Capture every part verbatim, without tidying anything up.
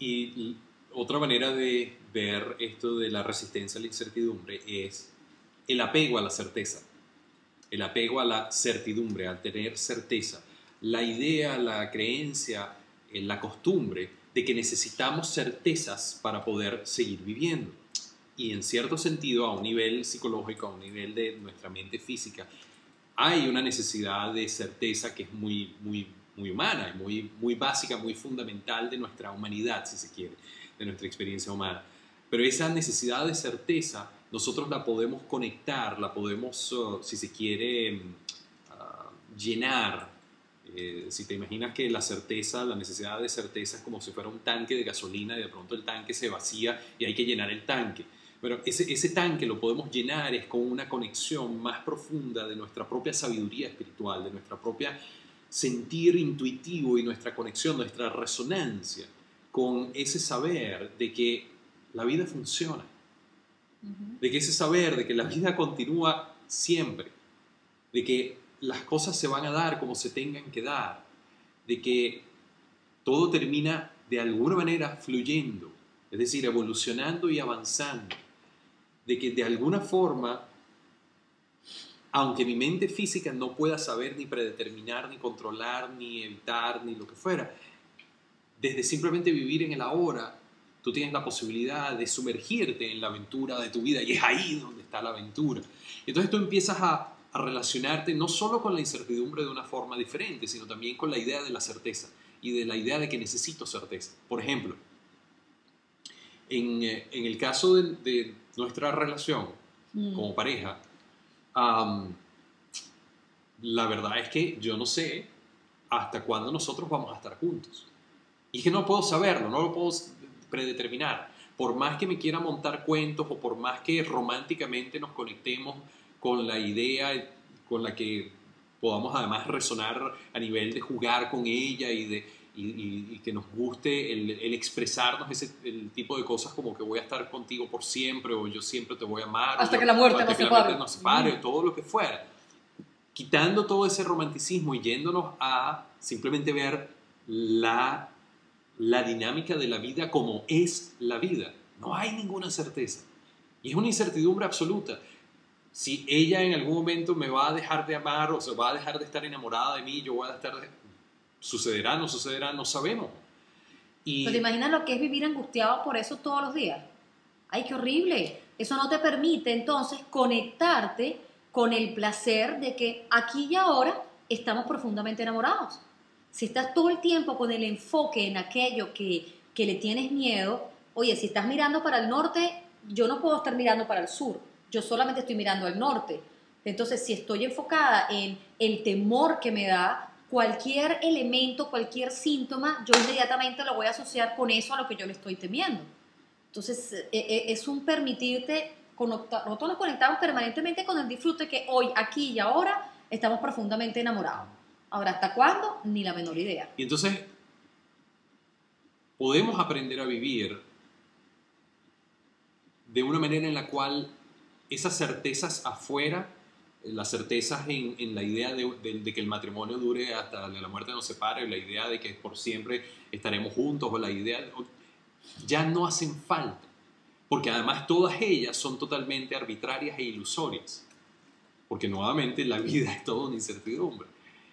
Y otra manera de ver esto de la resistencia a la incertidumbre es el apego a la certeza, el apego a la certidumbre, al tener certeza, la idea, la creencia, la costumbre de que necesitamos certezas para poder seguir viviendo. Y en cierto sentido, a un nivel psicológico, a un nivel de nuestra mente física, hay una necesidad de certeza que es muy, muy, muy humana, muy, muy básica, muy fundamental de nuestra humanidad, si se quiere, de nuestra experiencia humana. Pero esa necesidad de certeza nosotros la podemos conectar, la podemos, uh, si se quiere, uh, llenar. Eh, si te imaginas que la certeza, la necesidad de certeza es como si fuera un tanque de gasolina y de pronto el tanque se vacía y hay que llenar el tanque. Pero ese, ese tanque lo podemos llenar es con una conexión más profunda de nuestra propia sabiduría espiritual, de nuestra propia sentir intuitivo y nuestra conexión, nuestra resonancia con ese saber de que la vida funciona, uh-huh. de que ese saber de que la vida continúa siempre, de que las cosas se van a dar como se tengan que dar, de que todo termina de alguna manera fluyendo, es decir, evolucionando y avanzando, de que de alguna forma, aunque mi mente física no pueda saber ni predeterminar, ni controlar, ni evitar, ni lo que fuera, desde simplemente vivir en el ahora, tú tienes la posibilidad de sumergirte en la aventura de tu vida, y es ahí donde está la aventura. Entonces tú empiezas a, a relacionarte no solo con la incertidumbre de una forma diferente, sino también con la idea de la certeza, y de la idea de que necesito certeza. Por ejemplo, en, en el caso de, de nuestra relación mm. como pareja, um, la verdad es que yo no sé hasta cuándo nosotros vamos a estar juntos. Y es que no puedo saberlo, no lo puedo predeterminar. Por más que me quiera montar cuentos o por más que románticamente nos conectemos con la idea con la que podamos además resonar a nivel de jugar con ella y, de, y, y, y que nos guste el, el expresarnos ese el tipo de cosas como que voy a estar contigo por siempre o yo siempre te voy a amar. Hasta yo, que la muerte hasta nos que separe. La muerte nos separe, mm. o todo lo que fuera. Quitando todo ese romanticismo y yéndonos a simplemente ver la... la dinámica de la vida como es la vida. No hay ninguna certeza. Y es una incertidumbre absoluta. Si ella en algún momento me va a dejar de amar o se va a dejar de estar enamorada de mí, yo voy a estar... De... ¿Sucederá? ¿No sucederá? No sabemos. Y... ¿Pero te imaginas lo que es vivir angustiado por eso todos los días? ¡Ay, qué horrible! Eso no te permite entonces conectarte con el placer de que aquí y ahora estamos profundamente enamorados. Si estás todo el tiempo con el enfoque en aquello que, que le tienes miedo, oye, si estás mirando para el norte, yo no puedo estar mirando para el sur, yo solamente estoy mirando al norte. Entonces, si estoy enfocada en el temor que me da, cualquier elemento, cualquier síntoma, yo inmediatamente lo voy a asociar con eso a lo que yo le estoy temiendo. Entonces, es un permitirte, conectar, nosotros nos conectamos permanentemente con el disfrute que hoy, aquí y ahora, estamos profundamente enamorados. Ahora, ¿hasta cuándo? Ni la menor idea. Y entonces, podemos aprender a vivir de una manera en la cual esas certezas afuera, las certezas en, en la idea de, de, de que el matrimonio dure hasta la muerte nos separe, la idea de que por siempre estaremos juntos, o la idea, de, ya no hacen falta. Porque además todas ellas son totalmente arbitrarias e ilusorias. Porque nuevamente la vida es toda una incertidumbre.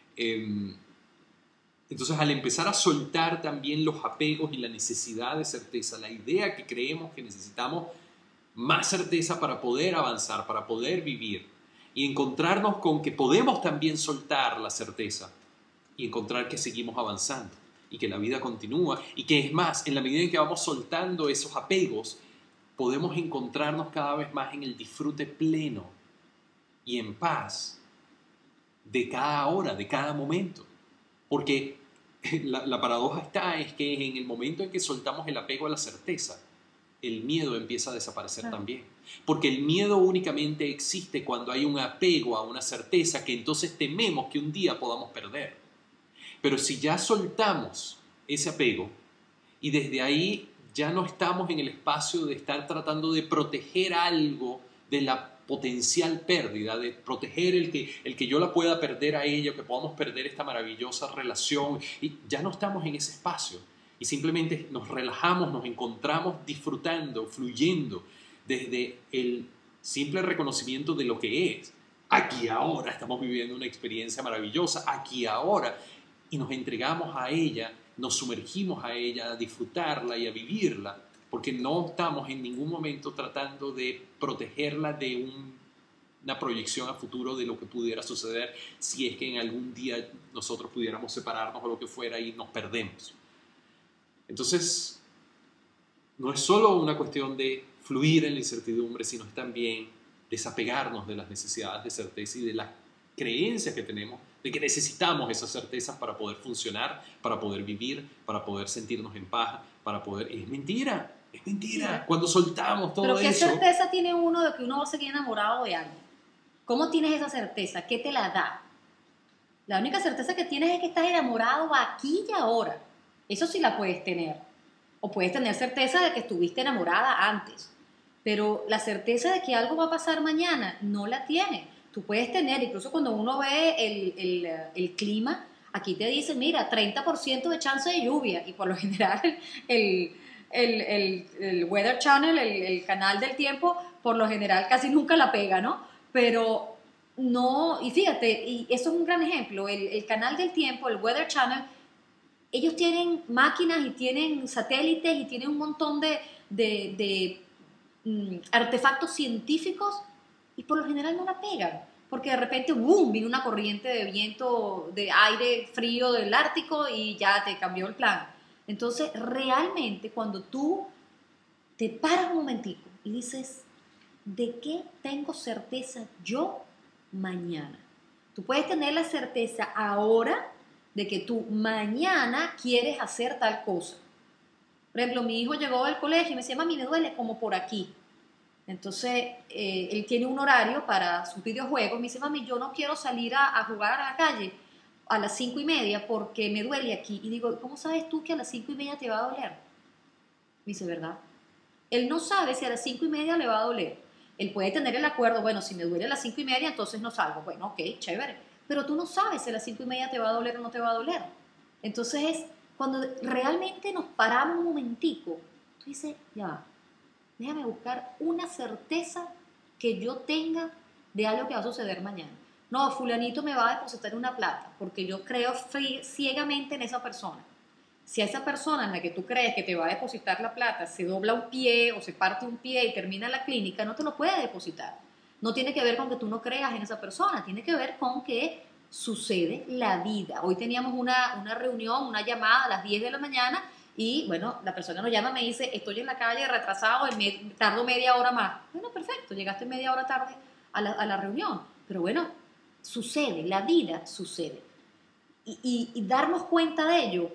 Entonces, al empezar a soltar también los apegos y la necesidad de certeza, la idea que creemos que necesitamos más certeza para poder avanzar, para poder vivir, y encontrarnos con que podemos también soltar la certeza y encontrar que seguimos avanzando y que la vida continúa y que es más, en la medida en que vamos soltando esos apegos, podemos encontrarnos cada vez más en el disfrute pleno y en paz de cada hora, de cada momento. Porque la, la paradoja está es que en el momento en que soltamos el apego a la certeza, el miedo empieza a desaparecer ah. también. Porque el miedo únicamente existe cuando hay un apego a una certeza que entonces tememos que un día podamos perder. Pero si ya soltamos ese apego y desde ahí ya no estamos en el espacio de estar tratando de proteger algo de la potencial pérdida, de proteger el que, el que yo la pueda perder a ella, que podamos perder esta maravillosa relación, y ya no estamos en ese espacio. y simplemente nos relajamos, nos encontramos disfrutando, fluyendo desde el simple reconocimiento de lo que es. Aquí ahora estamos viviendo una experiencia maravillosa, aquí ahora, y nos entregamos a ella, nos sumergimos a ella, a disfrutarla y a vivirla, porque no estamos en ningún momento tratando de protegerla de un, una proyección a futuro de lo que pudiera suceder si es que en algún día nosotros pudiéramos separarnos o lo que fuera y nos perdemos. Entonces, no es solo una cuestión de fluir en la incertidumbre, sino es también desapegarnos de las necesidades de certeza y de las creencias que tenemos de que necesitamos esas certezas para poder funcionar, para poder vivir, para poder sentirnos en paz, para poder... Es mentira, es mentira. Cuando soltamos todo eso... Pero ¿qué eso, certeza tiene uno de que uno va a seguir enamorado de alguien? ¿Cómo tienes esa certeza? ¿Qué te la da? La única certeza que tienes es que estás enamorado aquí y ahora. Eso sí la puedes tener. O puedes tener certeza de que estuviste enamorada antes. Pero la certeza de que algo va a pasar mañana no la tienes. Tú puedes tener, incluso cuando uno ve el, el, el clima, aquí te dicen, mira, treinta por ciento de chance de lluvia. Y por lo general el, el, el, el Weather Channel, el, el canal del tiempo, por lo general casi nunca la pega, ¿no? Pero no, y fíjate, y eso es un gran ejemplo, el, el canal del tiempo, el Weather Channel, ellos tienen máquinas y tienen satélites y tienen un montón de, de, de mm, artefactos científicos y por lo general no la pegan, porque de repente, ¡boom!, viene una corriente de viento, de aire frío del Ártico y ya te cambió el plan. Entonces, realmente, cuando tú te paras un momentico y dices, ¿de qué tengo certeza yo mañana? Tú puedes tener la certeza ahora de que tú mañana quieres hacer tal cosa. Por ejemplo, mi hijo llegó del colegio y me decía, mami, me duele como por aquí. Entonces, eh, él tiene un horario para sus videojuegos. Me dice, mami, yo no quiero salir a, a jugar a la calle a las cinco y media porque me duele aquí. Y digo, ¿cómo sabes tú que a las cinco y media te va a doler? Me dice, ¿verdad? Él no sabe si a las cinco y media le va a doler. Él puede tener el acuerdo, bueno, si me duele a las cinco y media, entonces no salgo. Bueno, ok, chévere. Pero tú no sabes si a las cinco y media te va a doler o no te va a doler. Entonces es cuando realmente nos paramos un momentico, tú dices, ya va, déjame buscar una certeza que yo tenga de algo que va a suceder mañana. No, fulanito me va a depositar una plata porque yo creo ciegamente en esa persona. Si a esa persona en la que tú crees que te va a depositar la plata se dobla un pie o se parte un pie y termina en la clínica, no te lo puede depositar. No tiene que ver con que tú no creas en esa persona, tiene que ver con que sucede la vida. Hoy teníamos una, una reunión, una llamada a las diez de la mañana y, bueno, la persona nos llama y me dice, estoy en la calle retrasado, me, tardo media hora más. Bueno, perfecto, llegaste media hora tarde a la, a la reunión. Pero bueno, sucede, la vida sucede. Y, y, y darnos cuenta de ello,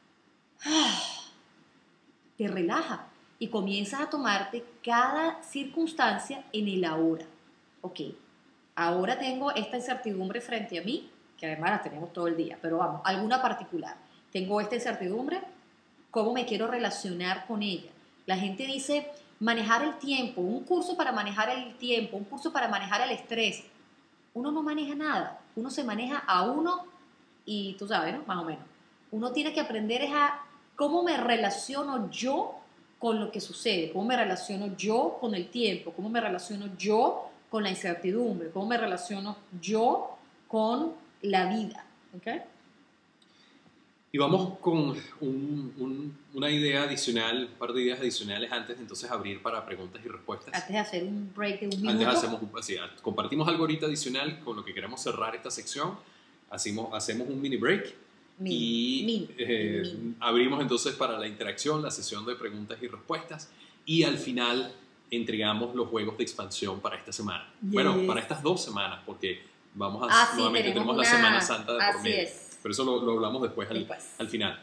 te relaja y comienzas a tomarte cada circunstancia en el ahora. Ok, ahora tengo esta incertidumbre frente a mí, que además la tenemos todo el día, pero vamos, alguna particular. Tengo esta incertidumbre, ¿cómo me quiero relacionar con ella? La gente dice manejar el tiempo, un curso para manejar el tiempo, un curso para manejar el estrés. Uno no maneja nada, uno se maneja a uno y tú sabes, ¿no? Más o menos. Uno tiene que aprender es a cómo me relaciono yo con lo que sucede, cómo me relaciono yo con el tiempo, cómo me relaciono yo con la incertidumbre, cómo me relaciono yo con la vida. ¿Okay? Y vamos con un, un, una idea adicional, un par de ideas adicionales antes de entonces abrir para preguntas y respuestas. Antes de hacer un break de un minuto. Antes hacemos, así, compartimos algo ahorita adicional con lo que queremos cerrar esta sección. Hacemos, hacemos un mini break. Mini, y mini, eh, mini. abrimos entonces para la interacción, la sesión de preguntas y respuestas y al final entregamos los juegos de expansión para esta semana. Yes. Bueno, para estas dos semanas, porque vamos a, ah, nuevamente sí, tenemos una... la Semana Santa de Así por medio. Es. Pero eso lo, lo hablamos después al, después al final.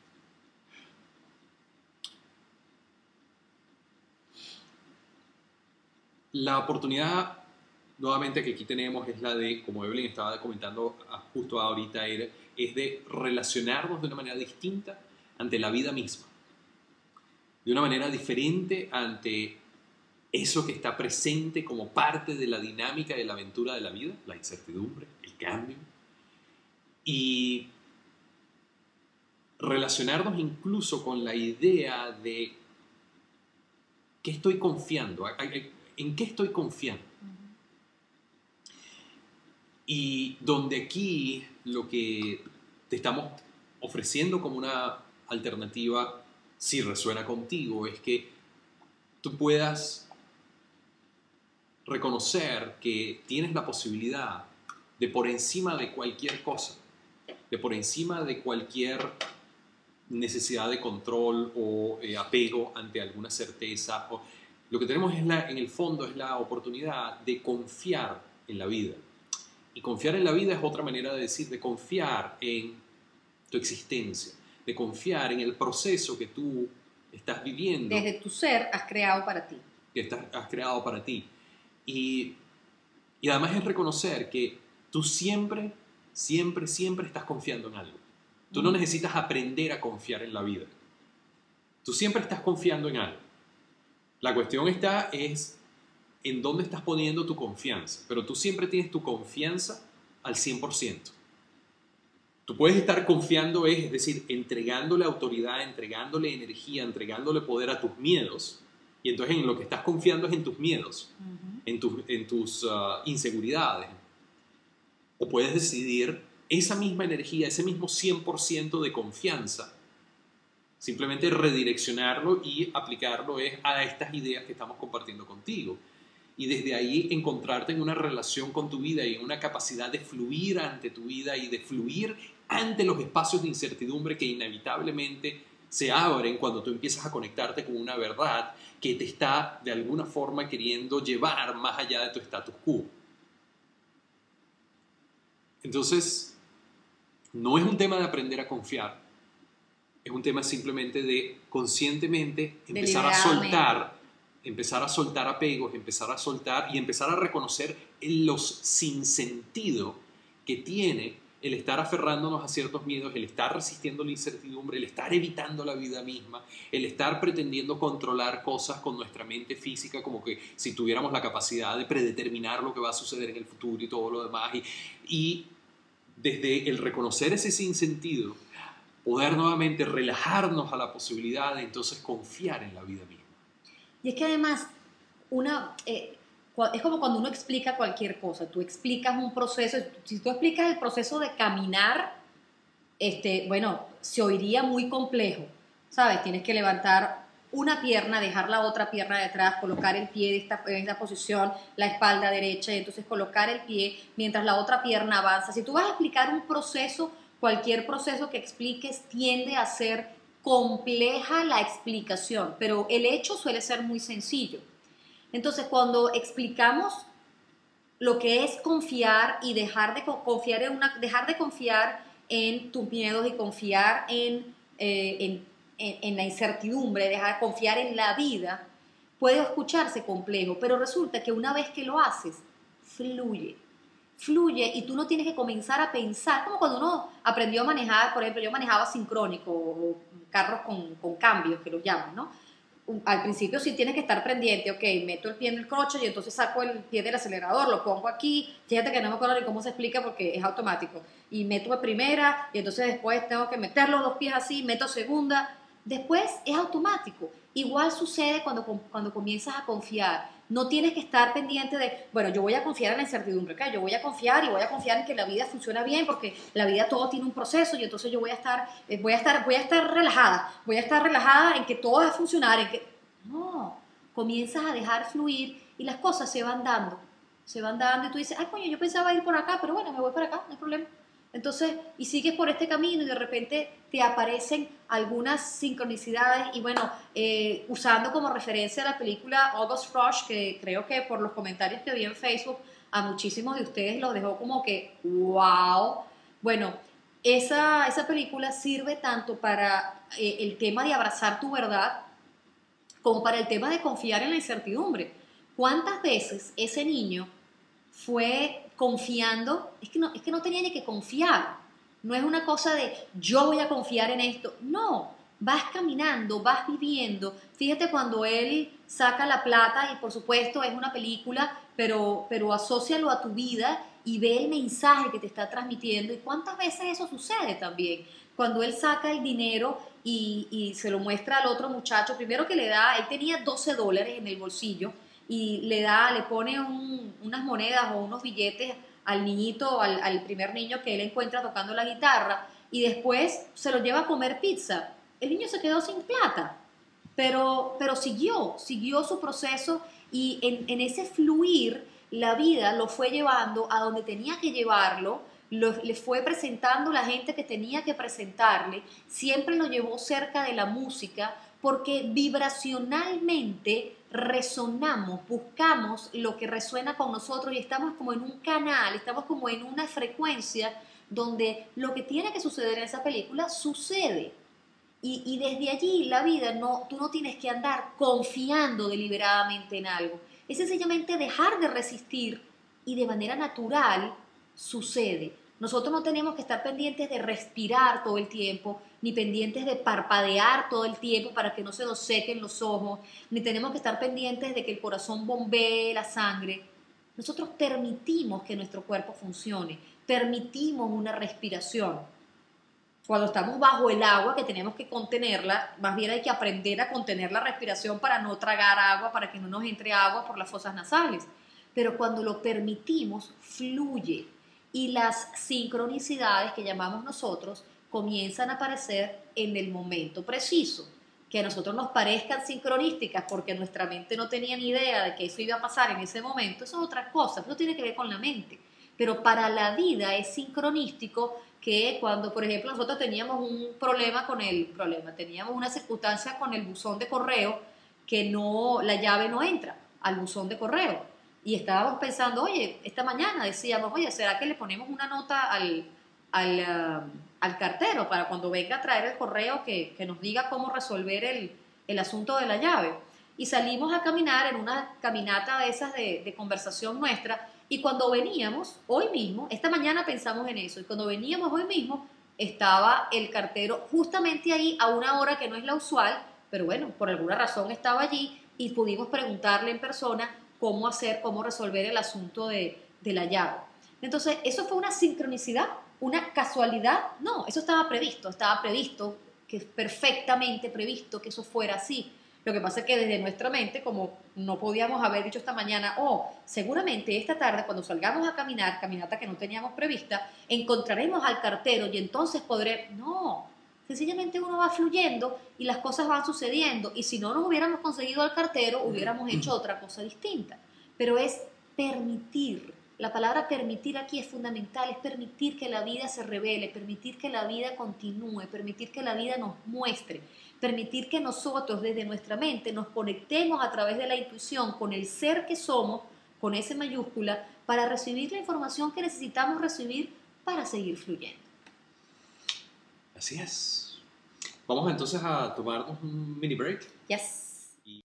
La oportunidad nuevamente que aquí tenemos es la de, como Evelyn estaba comentando justo ahorita, es de relacionarnos de una manera distinta ante la vida misma. De una manera diferente ante eso que está presente como parte de la dinámica de la aventura de la vida, la incertidumbre, el cambio. Y relacionarnos incluso con la idea de qué estoy confiando, en qué estoy confiando. Y donde aquí lo que te estamos ofreciendo como una alternativa, si resuena contigo, es que tú puedas reconocer que tienes la posibilidad de por encima de cualquier cosa, de por encima de cualquier necesidad de control o eh, apego ante alguna certeza, o, lo que tenemos es la, en el fondo es la oportunidad de confiar en la vida. Y confiar en la vida es otra manera de decir, de confiar en tu existencia, de confiar en el proceso que tú estás viviendo. Desde tu ser has creado para ti. Que estás, has creado para ti. Y, y además es reconocer que tú siempre, siempre, siempre estás confiando en algo. Tú no necesitas aprender a confiar en la vida. Tú siempre estás confiando en algo. La cuestión está es en dónde estás poniendo tu confianza. Pero tú siempre tienes tu confianza al cien por ciento. Tú puedes estar confiando, es decir, entregándole autoridad, entregándole energía, entregándole poder a tus miedos. Y entonces en lo que estás confiando es en tus miedos, uh-huh. en, tu, en tus uh, inseguridades. O puedes decidir esa misma energía, ese mismo cien por ciento de confianza, simplemente redireccionarlo y aplicarlo es a estas ideas que estamos compartiendo contigo. Y desde ahí encontrarte en una relación con tu vida y en una capacidad de fluir ante tu vida y de fluir ante los espacios de incertidumbre que inevitablemente se abren cuando tú empiezas a conectarte con una verdad que te está de alguna forma queriendo llevar más allá de tu status quo. Entonces, no es un tema de aprender a confiar, es un tema simplemente de conscientemente empezar a soltar, empezar a soltar apegos, empezar a soltar y empezar a reconocer los sinsentido que tiene el estar aferrándonos a ciertos miedos, el estar resistiendo la incertidumbre, el estar evitando la vida misma, el estar pretendiendo controlar cosas con nuestra mente física, como que si tuviéramos la capacidad de predeterminar lo que va a suceder en el futuro y todo lo demás. Y, y desde el reconocer ese sinsentido, poder nuevamente relajarnos a la posibilidad de entonces confiar en la vida misma. Y es que además, una... Eh... es como cuando uno explica cualquier cosa, tú explicas un proceso, si tú explicas el proceso de caminar, este, bueno, se oiría muy complejo, ¿sabes? Tienes que levantar una pierna, dejar la otra pierna detrás, colocar el pie en esta, en esta posición, la espalda derecha, y entonces colocar el pie mientras la otra pierna avanza. Si tú vas a explicar un proceso, cualquier proceso que expliques tiende a ser compleja la explicación, pero el hecho suele ser muy sencillo. Entonces, cuando explicamos lo que es confiar y dejar de confiar en, una, dejar de confiar en tus miedos y confiar en, eh, en, en, en la incertidumbre, dejar de confiar en la vida, puede escucharse complejo, pero resulta que una vez que lo haces, fluye. Fluye y tú no tienes que comenzar a pensar, como cuando uno aprendió a manejar, por ejemplo, yo manejaba sincrónico o carros con, con cambios, que los llaman, ¿no? Al principio sí tienes que estar pendiente, ok, meto el pie en el croche y entonces saco el pie del acelerador, lo pongo aquí, fíjate que no me acuerdo ni cómo se explica porque es automático, y meto de primera y entonces después tengo que meter los dos pies así, meto segunda, después es automático. Igual sucede cuando, cuando comienzas a confiar, no tienes que estar pendiente de, bueno, yo voy a confiar en la incertidumbre, ¿okay? Yo voy a confiar y voy a confiar en que la vida funciona bien porque la vida todo tiene un proceso y entonces yo voy a estar, voy a estar, voy a estar relajada, voy a estar relajada en que todo va a funcionar, en que... No, comienzas a dejar fluir y las cosas se van dando, se van dando y tú dices, ay, coño, yo pensaba ir por acá, pero bueno, me voy por acá, no hay problema. Entonces, y sigues por este camino y de repente te aparecen algunas sincronicidades y bueno, eh, usando como referencia la película August Rush, que creo que por los comentarios que vi en Facebook a muchísimos de ustedes los dejó como que wow. Bueno, esa, esa película sirve tanto para eh, el tema de abrazar tu verdad como para el tema de confiar en la incertidumbre. ¿Cuántas veces ese niño fue confiando? Es que no, es que no tenía ni que confiar. No es una cosa de yo voy a confiar en esto. No, vas caminando, vas viviendo. Fíjate cuando él saca la plata y por supuesto es una película, pero, pero asócialo a tu vida y ve el mensaje que te está transmitiendo. ¿Y cuántas veces eso sucede también? cuando él saca el dinero y, y se lo muestra al otro muchacho, primero que le da, él tenía doce dólares en el bolsillo y le da, le pone un, unas monedas o unos billetes al niñito, al, al primer niño que él encuentra tocando la guitarra, y después se lo lleva a comer pizza. El niño se quedó sin plata, pero, pero siguió, siguió su proceso, y en, en ese fluir la vida lo fue llevando a donde tenía que llevarlo, lo, le fue presentando la gente que tenía que presentarle, siempre lo llevó cerca de la música, porque vibracionalmente resonamos, buscamos lo que resuena con nosotros y estamos como en un canal, estamos como en una frecuencia donde lo que tiene que suceder en esa película sucede. Y, y desde allí la vida, no, tú no tienes que andar confiando deliberadamente en algo. Es sencillamente dejar de resistir y de manera natural sucede. Nosotros no tenemos que estar pendientes de respirar todo el tiempo, ni pendientes de parpadear todo el tiempo para que no se nos sequen los ojos, ni tenemos que estar pendientes de que el corazón bombee la sangre. Nosotros permitimos que nuestro cuerpo funcione, permitimos una respiración. Cuando estamos bajo el agua, que tenemos que contenerla, más bien hay que aprender a contener la respiración para no tragar agua, para que no nos entre agua por las fosas nasales. Pero cuando lo permitimos, fluye. Y las sincronicidades que llamamos nosotros comienzan a aparecer en el momento preciso. Que a nosotros nos parezcan sincronísticas porque nuestra mente no tenía ni idea de que eso iba a pasar en ese momento, eso es otra cosa, eso tiene que ver con la mente. Pero para la vida es sincronístico que cuando, por ejemplo, nosotros teníamos un problema con el problema, teníamos una circunstancia con el buzón de correo, que no, la llave no entra al buzón de correo. Y estábamos pensando, oye, esta mañana decíamos, oye, ¿será que le ponemos una nota al, al, uh, al cartero para cuando venga a traer el correo que, que nos diga cómo resolver el, el asunto de la llave? Y salimos a caminar en una caminata de esas de, de conversación nuestra, y cuando veníamos, hoy mismo, esta mañana pensamos en eso, y cuando veníamos hoy mismo, estaba el cartero justamente ahí a una hora que no es la usual, pero bueno, por alguna razón estaba allí, y pudimos preguntarle en persona cómo hacer, cómo resolver el asunto de, de la llave. Entonces, ¿eso fue una sincronicidad? ¿Una casualidad? No, eso estaba previsto, estaba previsto, que perfectamente previsto que eso fuera así. Lo que pasa es que desde nuestra mente, como no podíamos haber dicho esta mañana, oh, seguramente esta tarde cuando salgamos a caminar, caminata que no teníamos prevista, encontraremos al cartero y entonces podré... No, sencillamente uno va fluyendo y las cosas van sucediendo, y si no nos hubiéramos conseguido al cartero, hubiéramos hecho otra cosa distinta. Pero es permitir. La palabra permitir aquí es fundamental, es permitir que la vida se revele, permitir que la vida continúe, permitir que la vida nos muestre, permitir que nosotros desde nuestra mente nos conectemos a través de la intuición con el ser que somos, con S mayúscula, para recibir la información que necesitamos recibir para seguir fluyendo. Así es. Vamos entonces a tomarnos un mini break. Yes.